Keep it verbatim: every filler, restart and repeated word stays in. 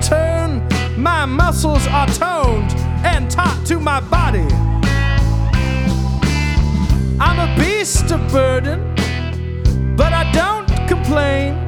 turn, my muscles are toned and taut to my body. I'm a beast of burden, but I don't complain.